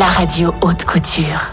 la radio haute couture.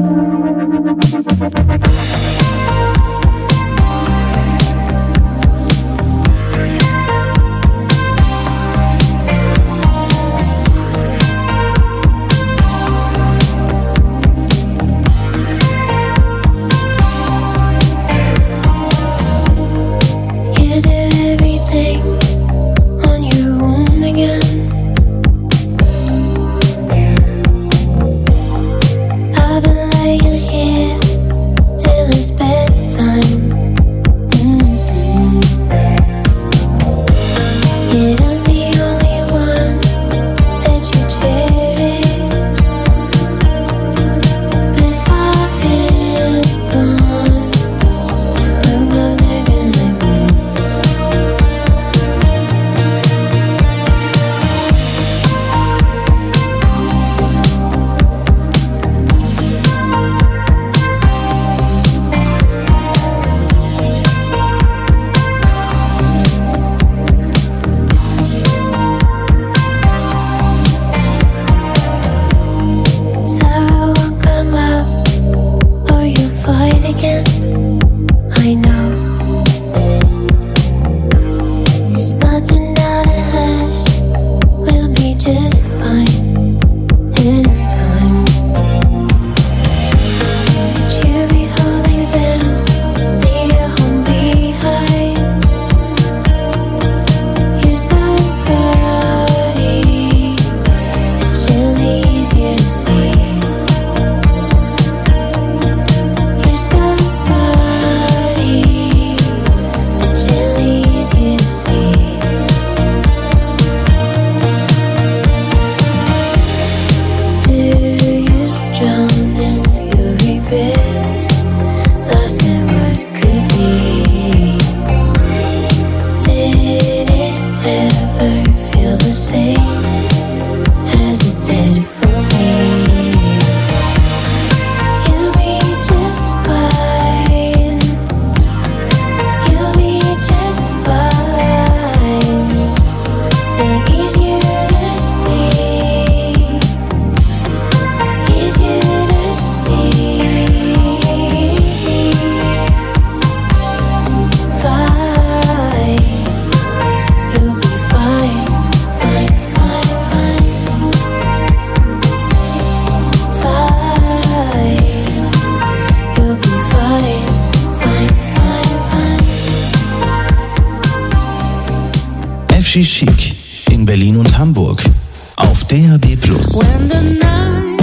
Chic in Berlin und Hamburg auf DAB+. When the night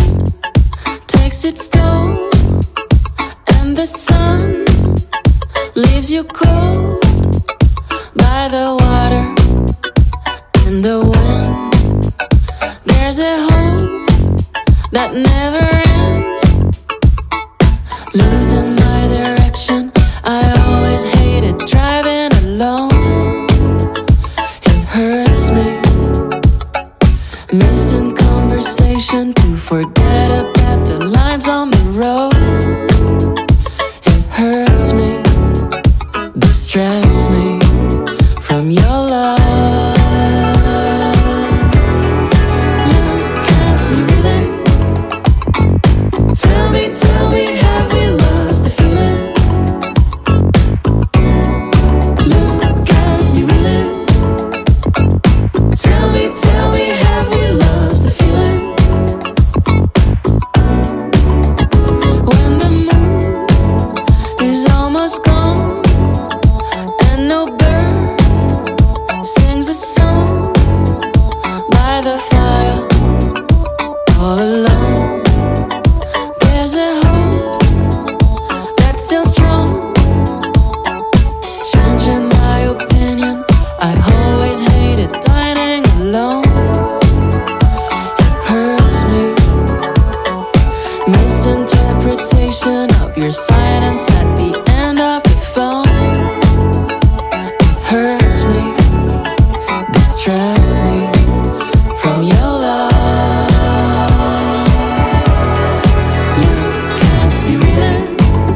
takes its toll and the sun leaves you cold by the water and the wind, there's a hope that never ends. Losing my direction, I always hated driving alone. Hurts me, missing conversation to forget about the lines on the road. It hurts me, distracts me from your love. Look at me, really. Tell me, have we lost the feeling? Look at me, really. Tell me, have we lost the feeling? When the moon is almost gone and no bird sings a song by the fire all alone, there's a hope that's still strong. Changing my opinion, I always hated dining alone. It hurts me, misinterpretation of your silence at the end of the phone. It hurts me, distracts me from your love. Look at me, really.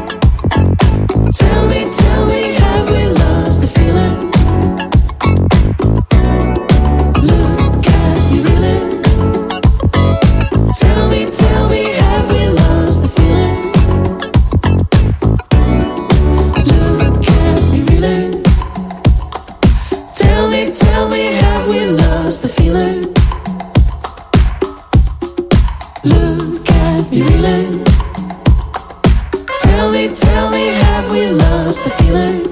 Tell me, have we lost the feeling? Look at me, really. Tell me, what's the feeling?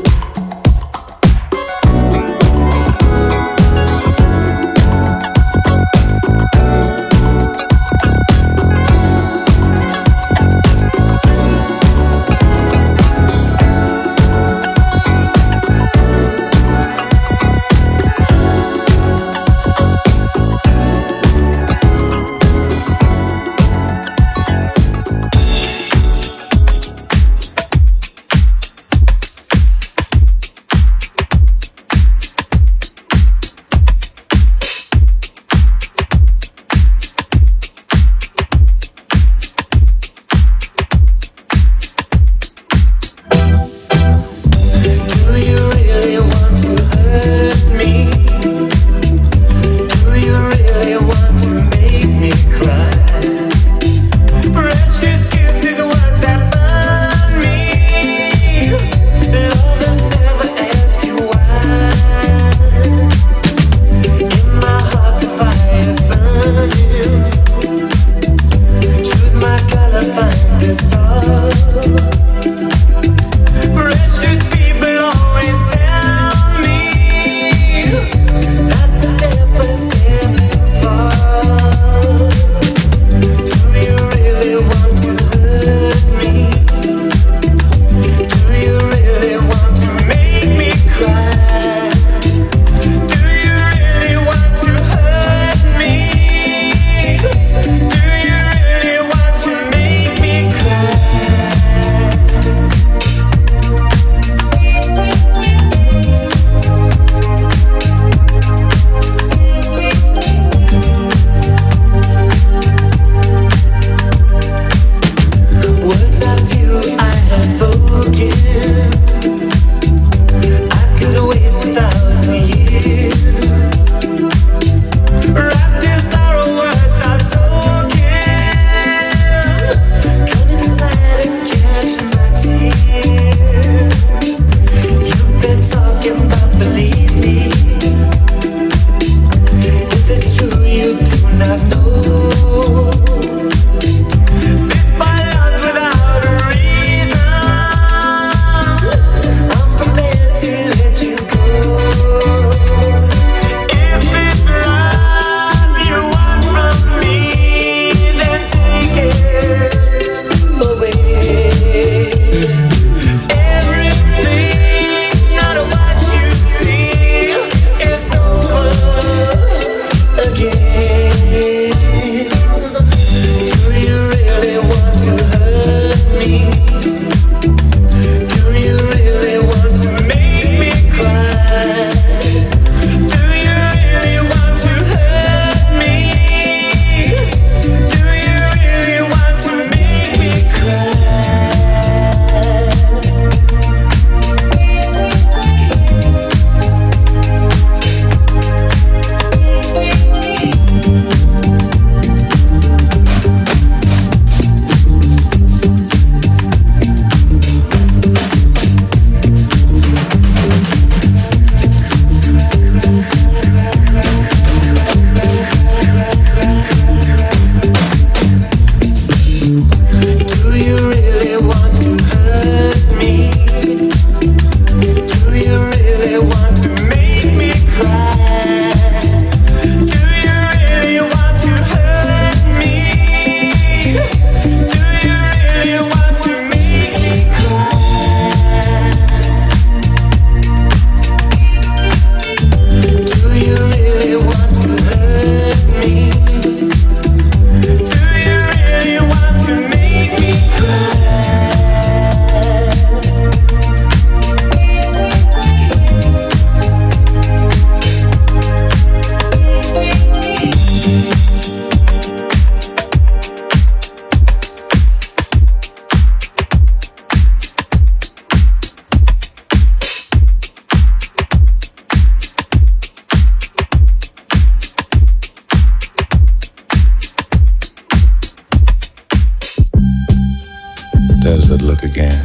There's that look again.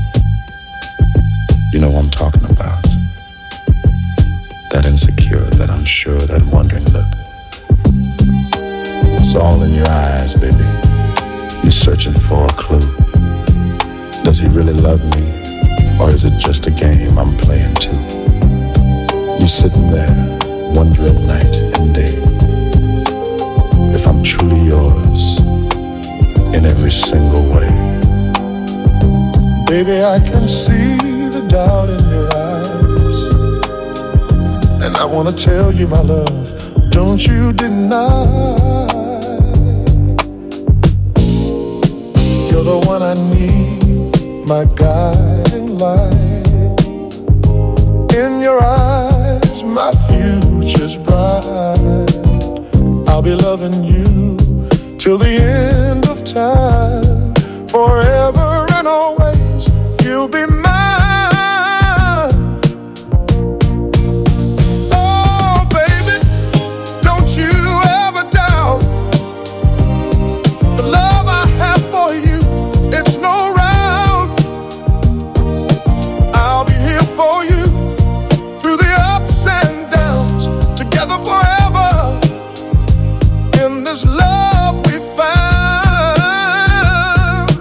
You know what I'm talking about. That insecure, that unsure, that wondering look. It's all in your eyes, baby. You're searching for a clue. Does he really love me? Or is it just a game I'm playing too? You're sitting there, wondering night and day if I'm truly yours in every single way. Baby, I can see the doubt in your eyes, and I wanna tell you, my love, don't you deny. You're the one I need, my guiding light. In your eyes, my future's bright. I'll be loving you till the end of time. Forever and always, you'll be mine. Oh, baby, don't you ever doubt the love I have for you. It's no round. I'll be here for you through the ups and downs, together forever in this love we found.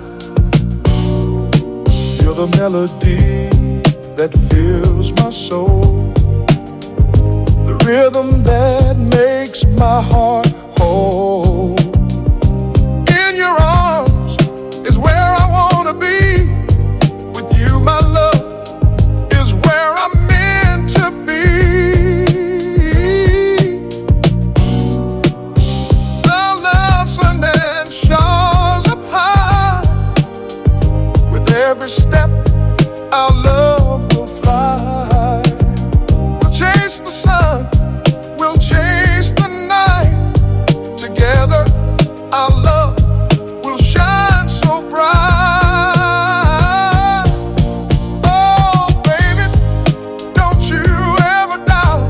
You're the melody that fills my soul, the rhythm that makes my heart whole. In your arms is where I wanna be. With you, my love, is where I'm meant to be. The love sun and shores up high. With every step, our love will fly. We'll chase the sun, we'll chase the night. Together, our love will shine so bright. Oh, baby, don't you ever doubt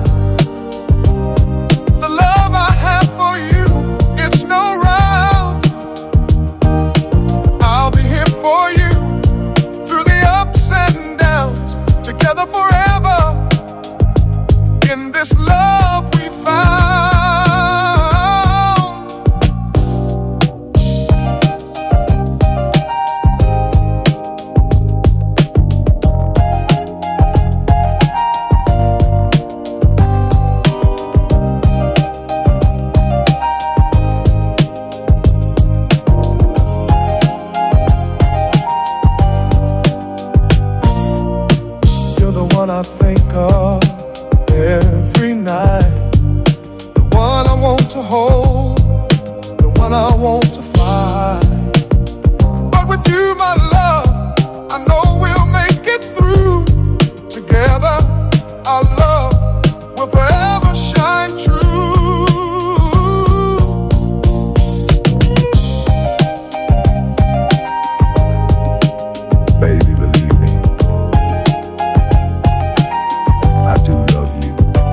the love I have for you. It's no round. I'll be here for you through the ups and downs, together forever in this love we found. You're the one I think of every night, the one I want to hold, the one I want to find. But with you, my love, I know we'll make it through. Together, our love will forever shine true. Baby, believe me, I do love you.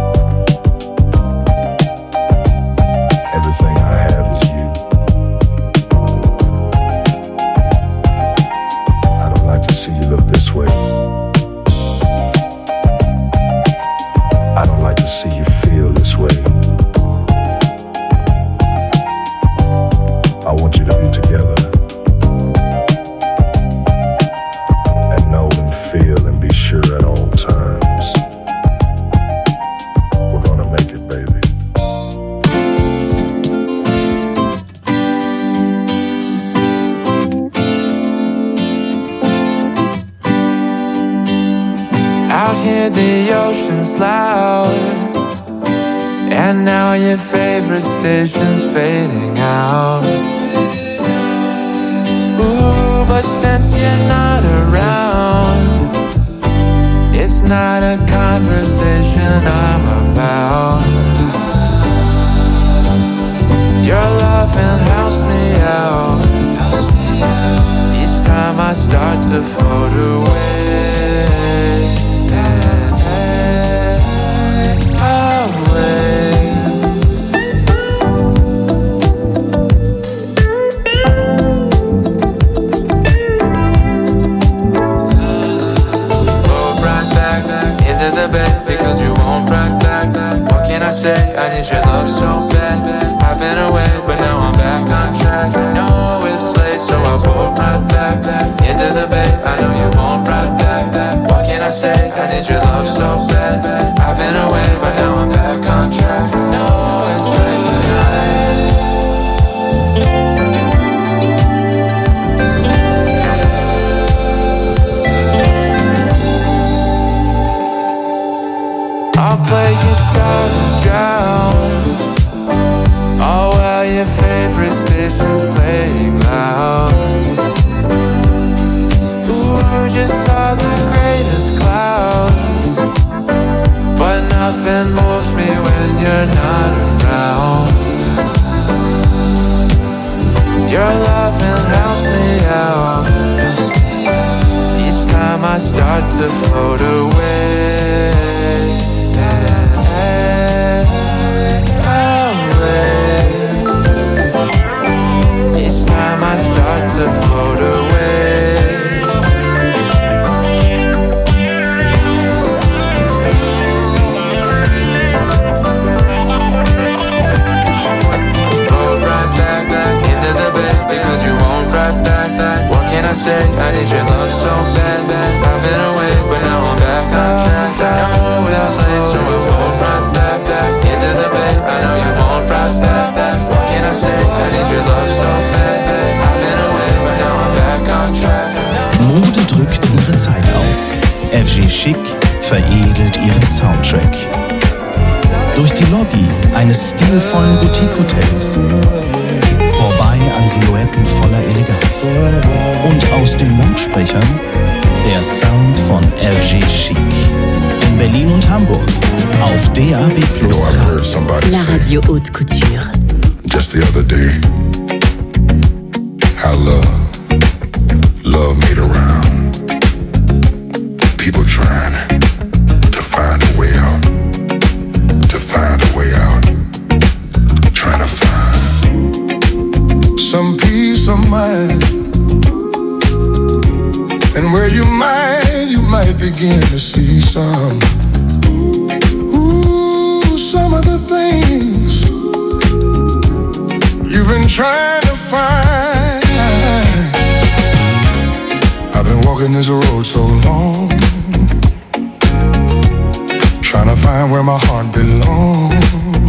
Everything I have is you. I don't like to see you look this way. I don't like to see you feel this way. I want you to be together and know and feel and be sure at all times we're gonna make it, baby. Out here the ocean's loud, and now your favorite station's fading out. Ooh, but since you're not around, it's not a conversation I'm about. Your loving helps me out each time I start to float away. Because you won't rock back. What can I say? I need your love so bad. I've been away, but now I'm back on track. I know it's late, so I'll pull right back into the bed. I know you won't rock back. I need your love so bad. I've been away, but now I'm back on track. No, it's like tonight. I'll play guitar and drown. Oh, well, your favorite station's playing loud. Ooh, just saw the greatest clouds, but nothing moves me when you're not around. Your loving helps me out each time I start to float away. Each time I start to float away. Because you won't ride back. What can I say? I need your love so bad. I've been away, but now I'm back on track. I know it's late, so I won't ride back. Into the bed, I know you won't ride back. What can I say? I need your love so bad. I've been away, but now I'm back on track. Mode drückt ihre Zeit aus. FG Chic veredelt ihren Soundtrack. Durch die Lobby eines stilvollen Boutique-Hotels, vorbei an Silhouetten voller Eleganz. Und aus den Lautsprechern der Sound von FG Chic. In Berlin und Hamburg auf DAB+. You know, I heard somebody La radio haute couture. Just the other day, how love made around. People trying to find a way out, trying to find some peace of mind. And where you might begin to see some of the things you've been trying to find. I've been walking this road so long, trying to find where my heart belongs.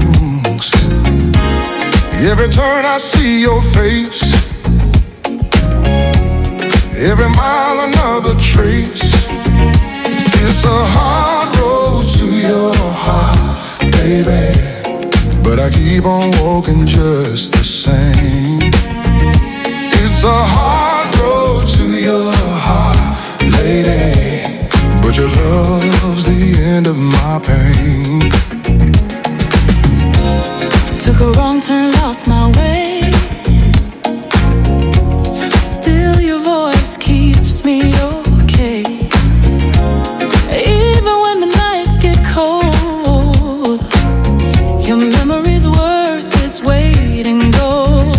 Every turn I see your face, every mile another trace. It's a hard road to your heart, baby, but I keep on walking just the same. It's a hard road to your heart, lady, but your love's the end of my pain. Took a wrong turn, lost my way. Still your voice keeps me okay. Even when the nights get cold, your memory's worth its weight in gold.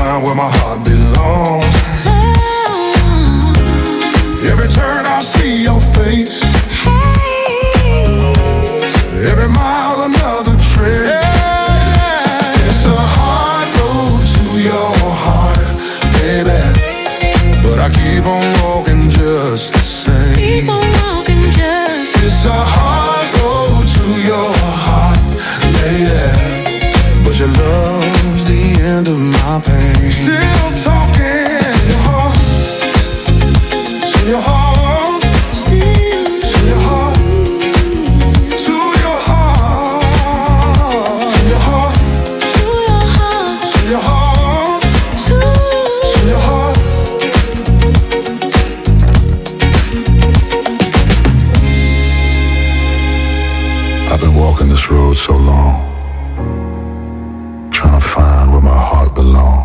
find where my heart belongs. Every turn I see your face. Every mile another trip. It's a hard road to your heart, baby, but I keep on walking just the same. Keep on walking just the same. It's a hard road to your heart, lady, but your love's the end of my pain. Still talking to your heart, to your heart. Road so long, trying to find where my heart belongs.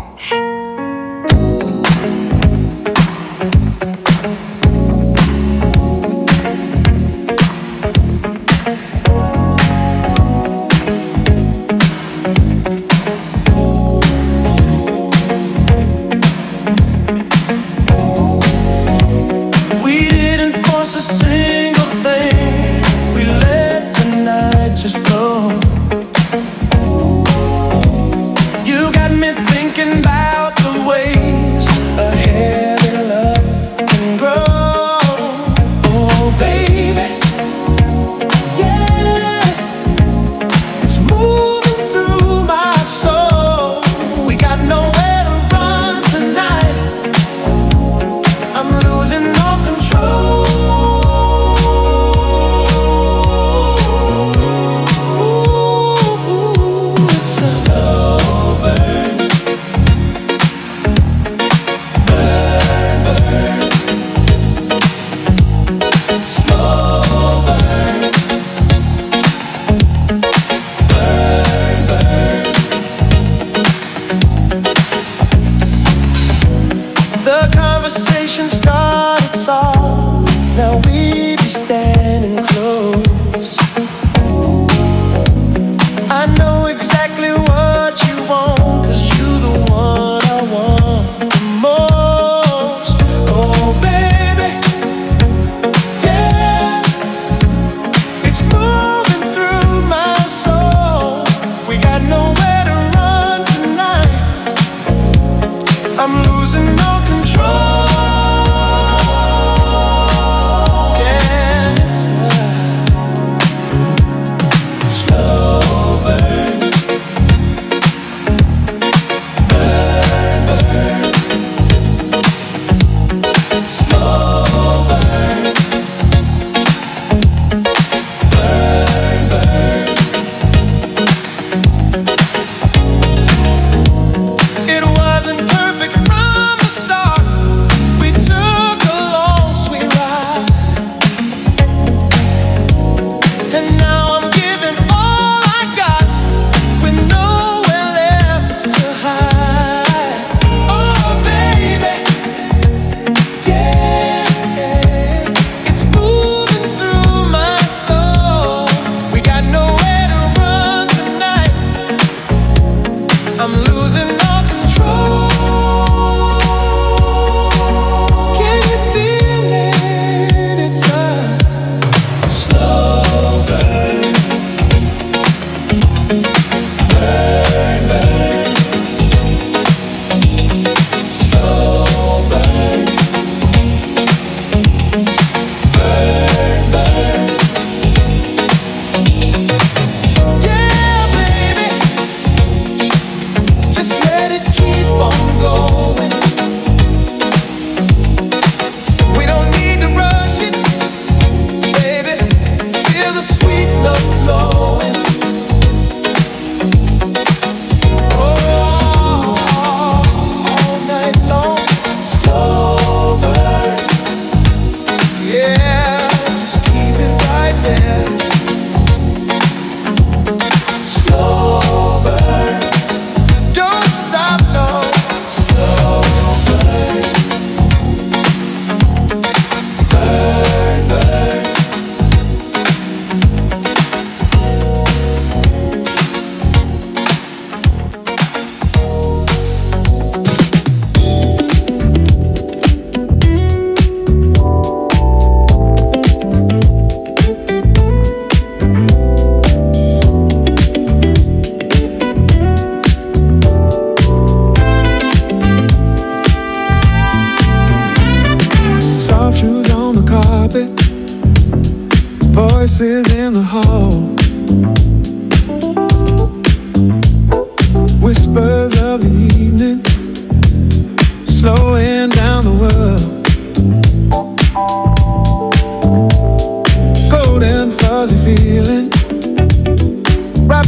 We didn't force a single thing. We let the night just flow. You got me thinking about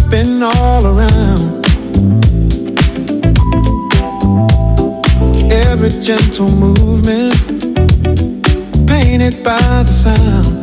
spin all around. Every gentle movement painted by the sound.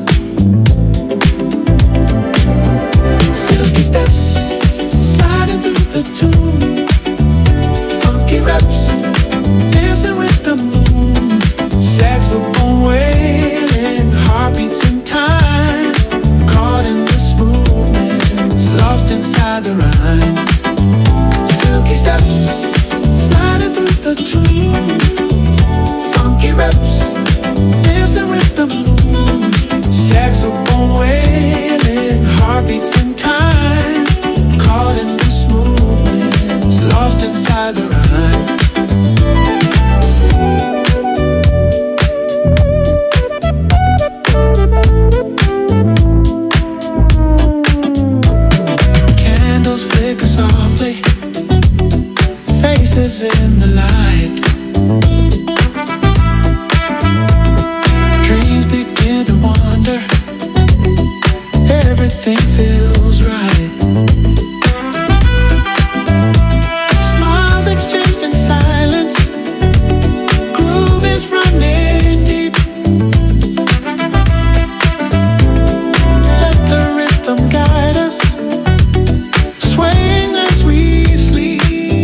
Silky steps sliding through the tune. Funky reps dancing with the moon. Saxophone wailing, heartbeats in time. Caught in the smoothness, lost inside the rhyme. Silky steps sliding through the tune. Funky reps dancing with the moon. Saxophone wailing, heartbeats in time. Caught in the smoothness, lost inside the rhyme. Candles flicker softly, faces in the light. Dreams begin to wander, everything feels right. Smiles exchanged in silence, groove is running deep. Let the rhythm guide us, swaying as we sleep.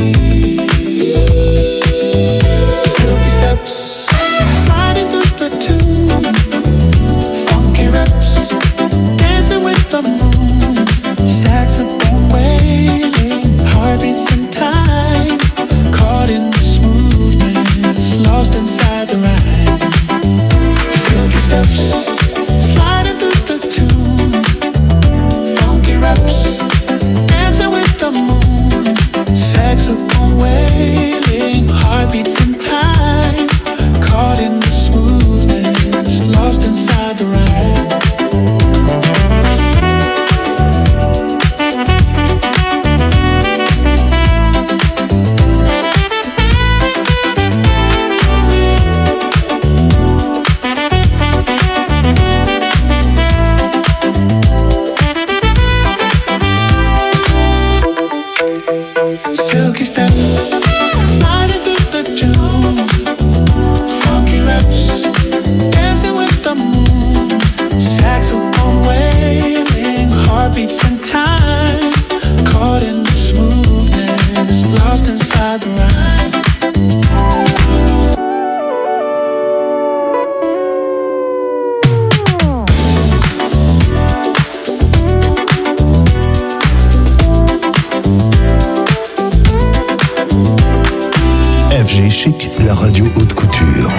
Silky steps sliding through the tune. Funky reps dancing with the moon. Saxophone wailing, heartbeats in time. Caught in the smoothness, lost inside the rhyme. Silky steps sliding through the tune. Funky reps dancing with the moon. Saxophone wailing, heartbeats in time. Caught in the smoothness, lost inside the rhyme. Silky steps sliding through the tune. Funky reps dancing with the moon. Saxophone wailing, heartbeats in time. Caught in the smoothness, lost inside the rhyme. FG Chic, La radio haute couture.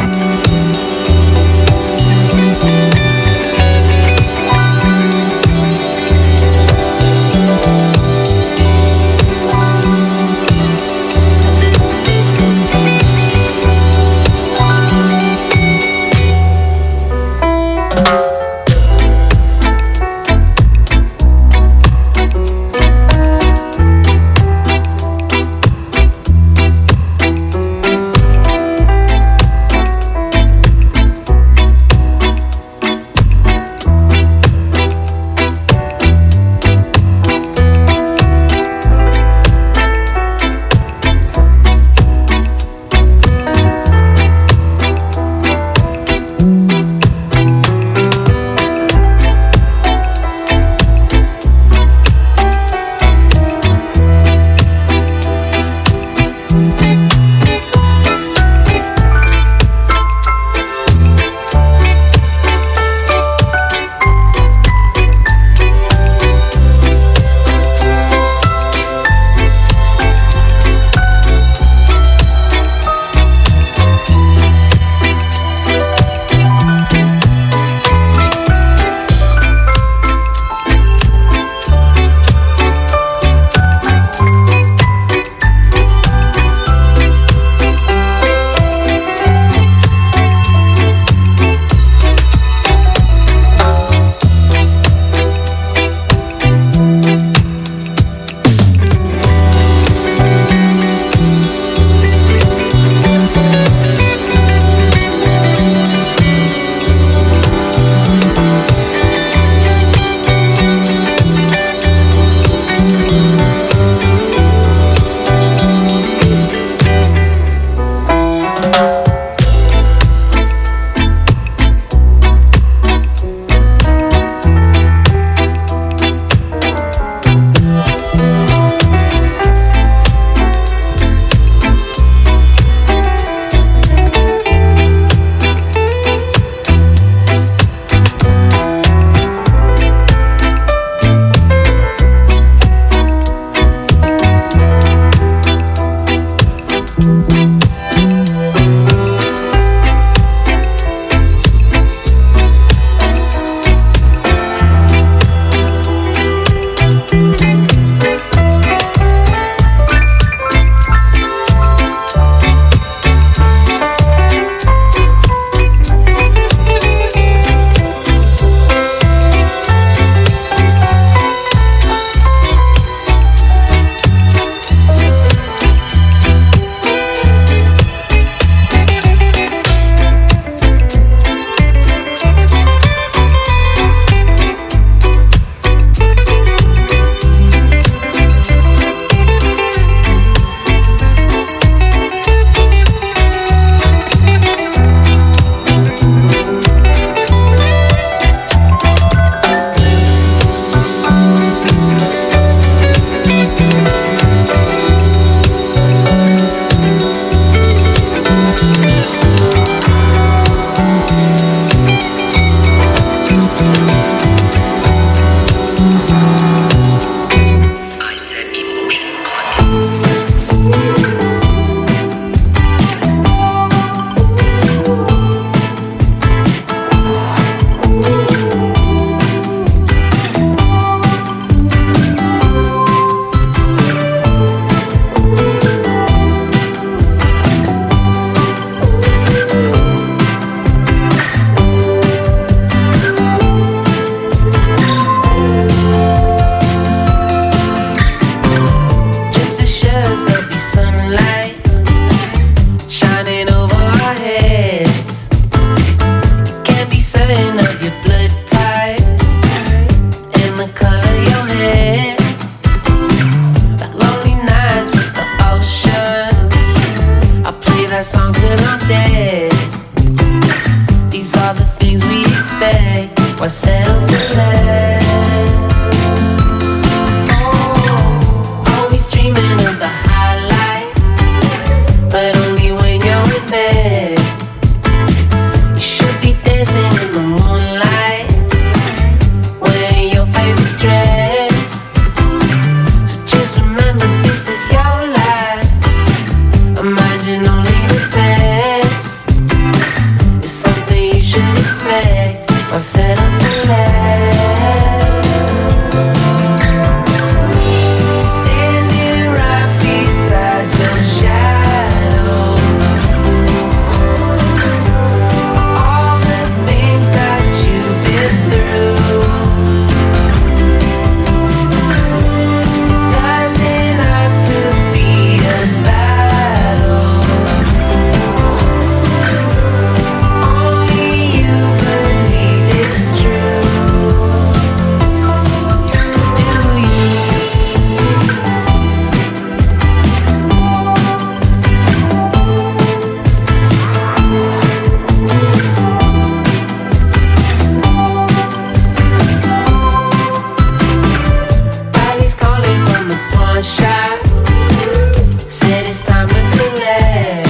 one shot. Said it's time to collect.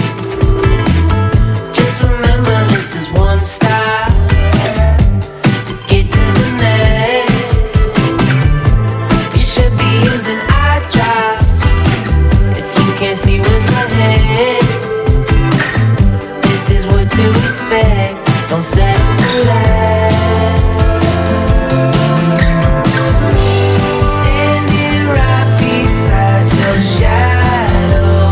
Just remember this is one stop to get to the next. You should be using eye drops if you can't see what's ahead. This is what to expect. Don't settle for less. Standing right beside your shadow.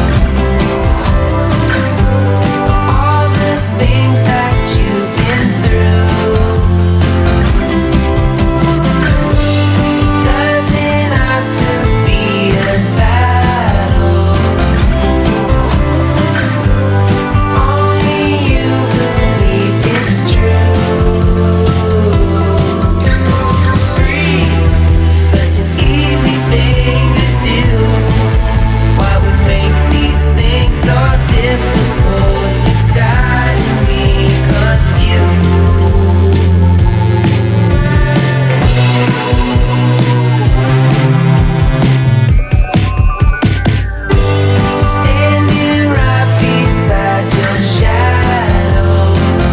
All the things that you've been through. Doesn't have to be a battle. Only you believe it's true. Breathe, such an easy thing to do. Why we make these things so difficult? It's got me confused. Standing right beside your shadows.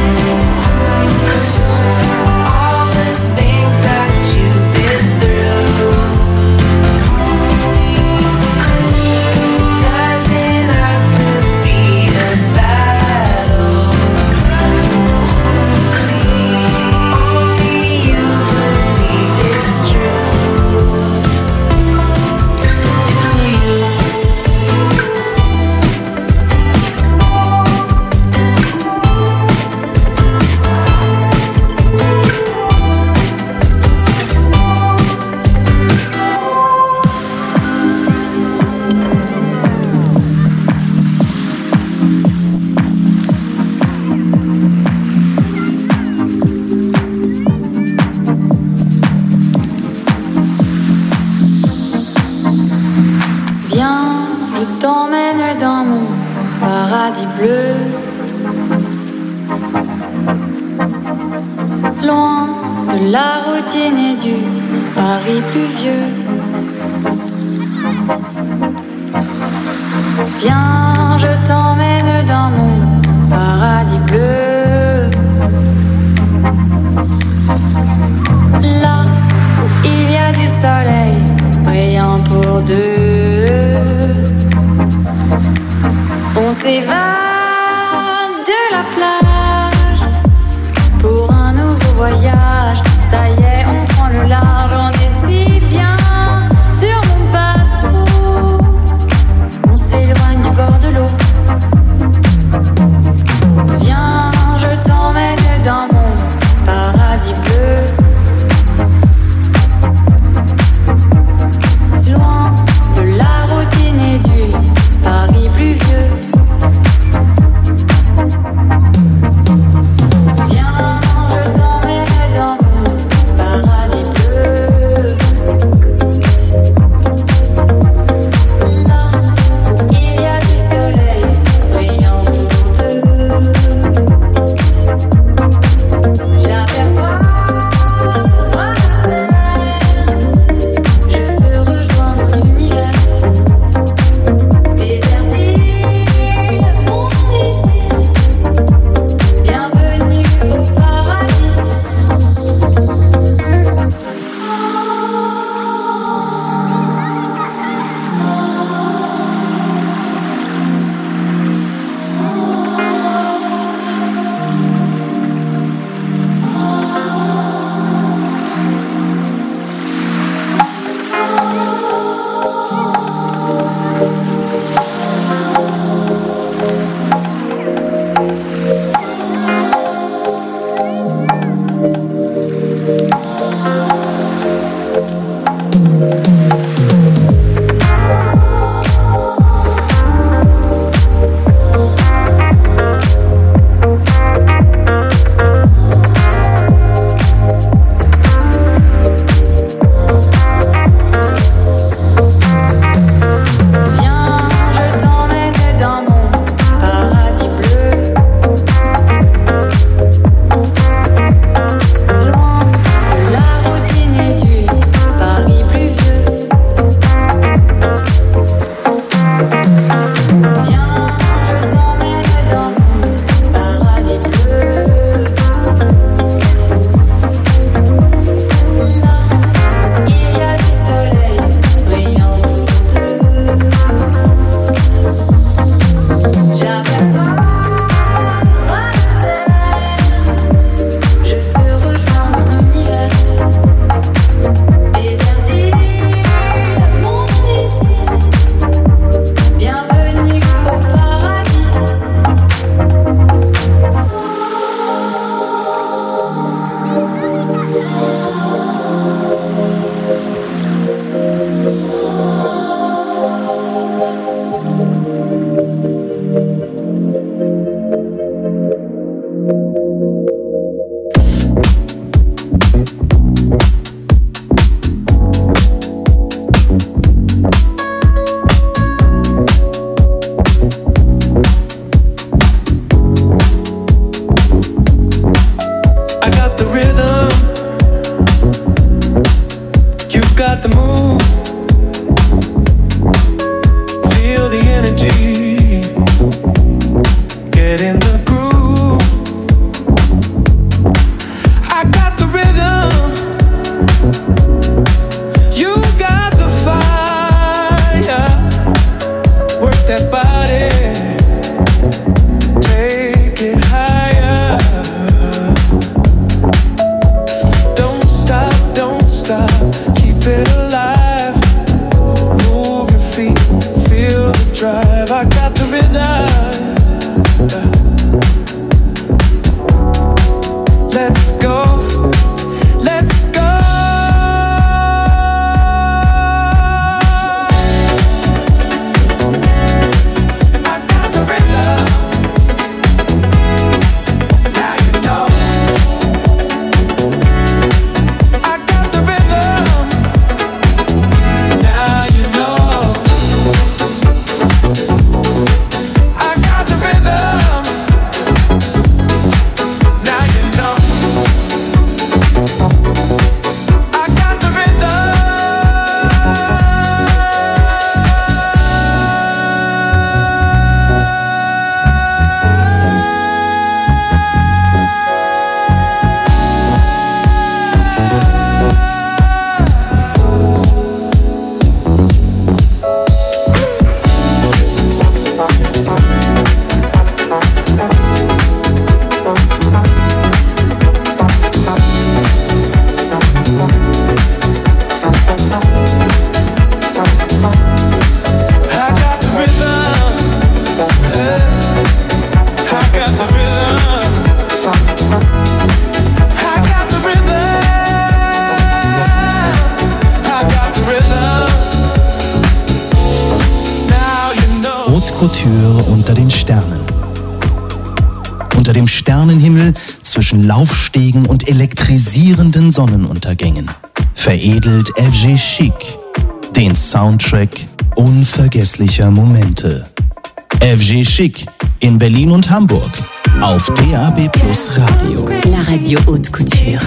All the things that you've been through. Doesn't have to be a battle. Only you believe it's true. Viens, je t'emmène dans mon paradis bleu. Loin de la routine et du Paris pluvieux. Viens, je t'emmène dans mon paradis bleu. Là où il y a du soleil brillant pour deux. On s'évade de la plage pour un nouveau voyage. Ça y est, on prend le large, on est si bien Couture unter den Sternen. Unter dem Sternenhimmel zwischen Laufstegen und elektrisierenden Sonnenuntergängen veredelt FG Chic den Soundtrack unvergesslicher Momente. FG Chic in Berlin und Hamburg auf DAB+ Radio. La radio haute couture.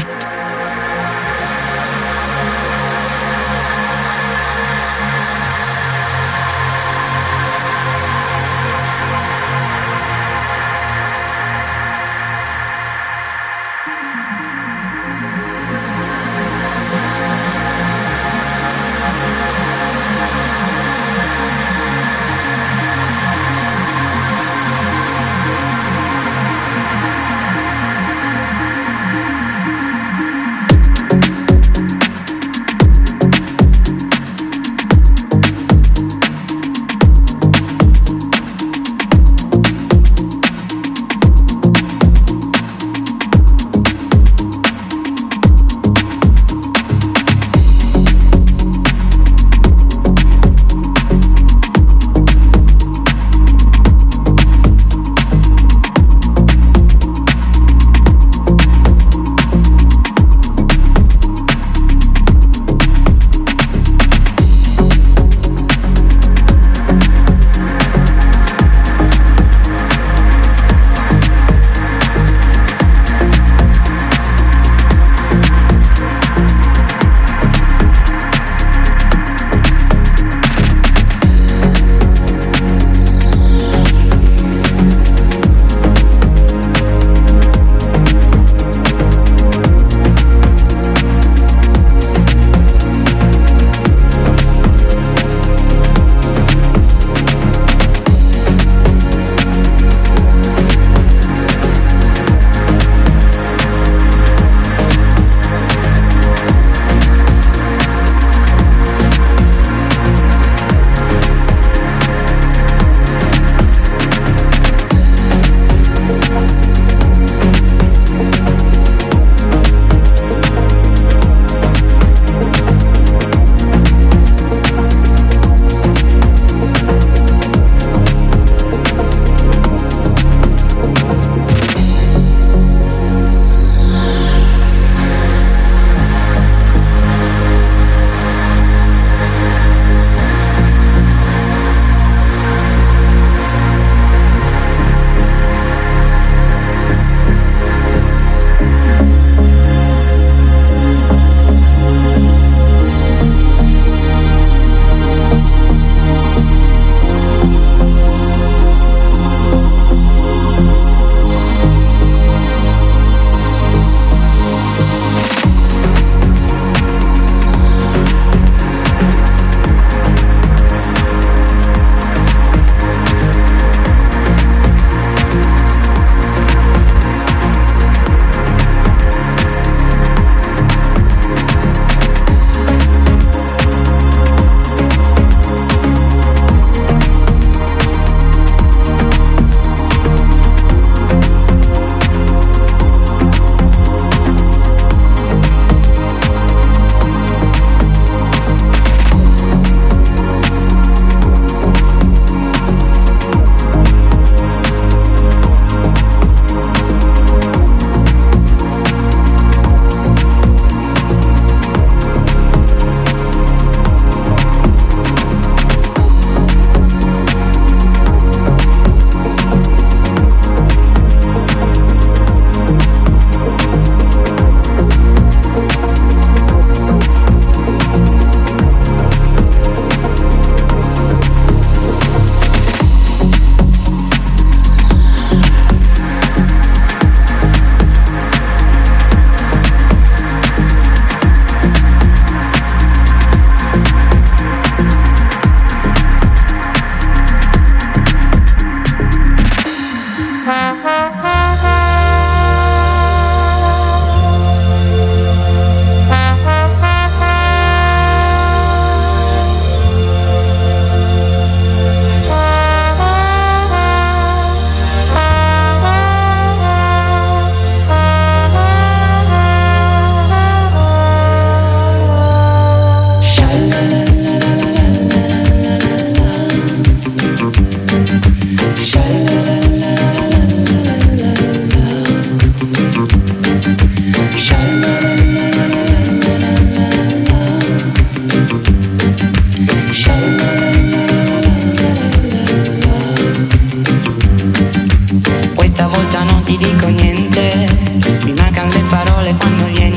Questa volta non ti dico niente, mi mancano le parole quando vieni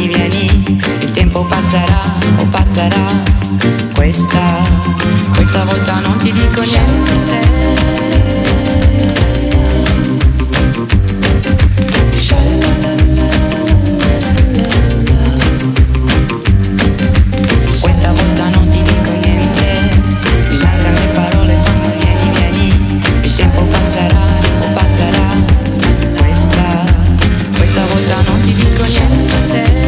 vieni, vieni, il tempo passerà o passerà. Questa volta non ti dico niente. Questa volta non ti dico niente. Mi mancano le parole quando vieni, vieni, il tempo passerà o passerà. Questa volta non ti dico niente.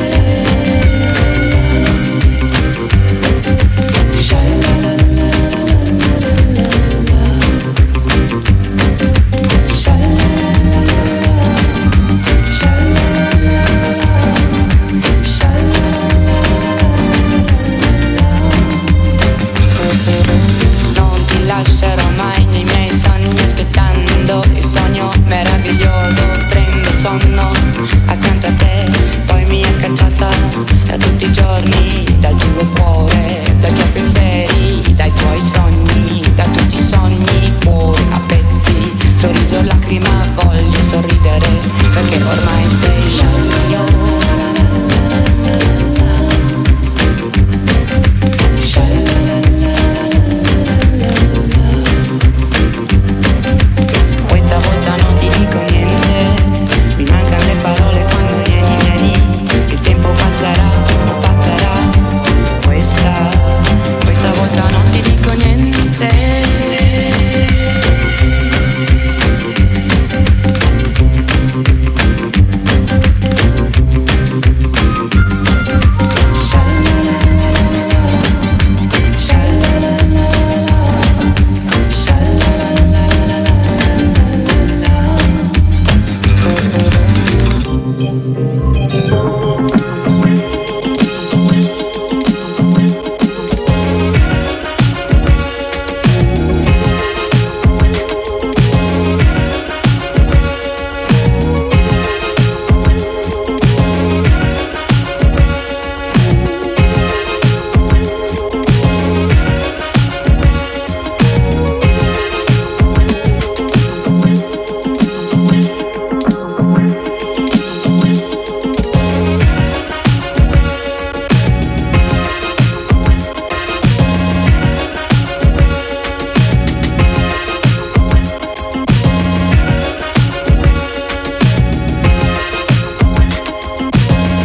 Non ti lascerò mai nei miei sogni, aspettando il sogno meraviglioso. Prendo sonno accanto a te, poi mi è scacciata da tutti i giorni.